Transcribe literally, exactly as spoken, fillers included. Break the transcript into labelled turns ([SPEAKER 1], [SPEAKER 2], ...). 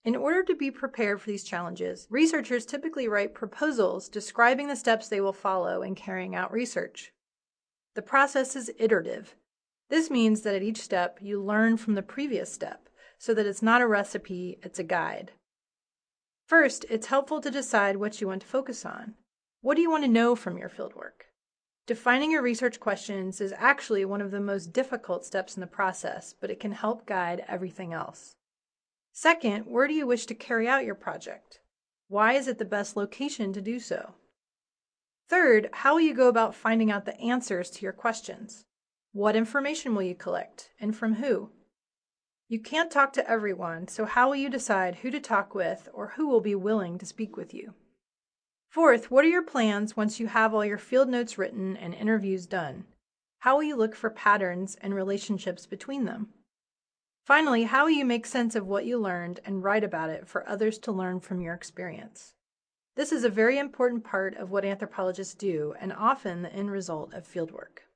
[SPEAKER 1] In order to be prepared for these challenges, researchers typically write proposals describing the steps they will follow in carrying out research. The process is iterative. This means that at each step, you learn from the previous step, so that it's not a recipe, it's a guide. First, it's helpful to decide what you want to focus on. What do you want to know from your fieldwork? Defining your research questions is actually one of the most difficult steps in the process, but it can help guide everything else. Second, where do you wish to carry out your project? Why is it the best location to do so? Third, how will you go about finding out the answers to your questions? What information will you collect, and from who? You can't talk to everyone, so how will you decide who to talk with or who will be willing to speak with you? Fourth, what are your plans once you have all your field notes written and interviews done? How will you look for patterns and relationships between them? Finally, how will you make sense of what you learned and write about it for others to learn from your experience? This is a very important part of what anthropologists do and often the end result of fieldwork.